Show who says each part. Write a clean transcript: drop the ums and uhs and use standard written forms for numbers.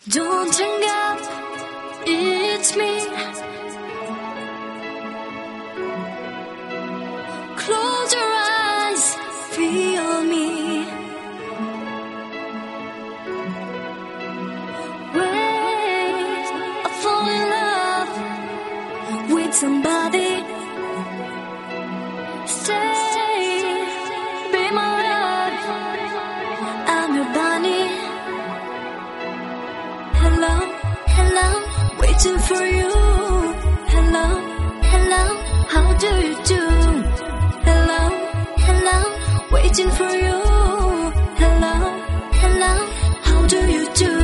Speaker 1: Don't hang up, it's me. Close your eyes, feel me. Wait, I fall in love with somebody. Stay, be my love, I'm your bunny. Hello, hello, waiting for you. Hello, hello, how do you do? Hello, hello, waiting for you. Hello, hello, how do you do?